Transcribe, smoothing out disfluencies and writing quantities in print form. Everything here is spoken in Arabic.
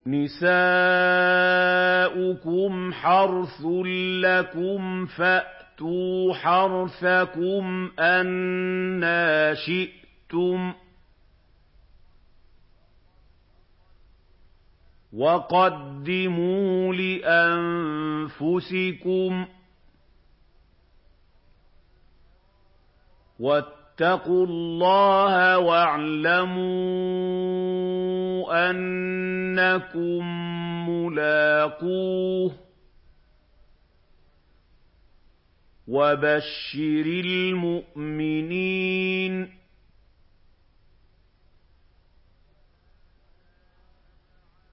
نِسَاؤُكُمْ حَرْثٌ لَّكُمْ فَأْتُوا حَرْثَكُمْ أَنَّىٰ شِئْتُمْ ۖ وَقَدِّمُوا لِأَنفُسِكُمْ ۚ وَاتَّقُوا اللَّهَ وَاعْلَمُوا أَنَّكُم مُّلَاقُوهُ ۗ وَبَشِّرِ الْمُؤْمِنِينَ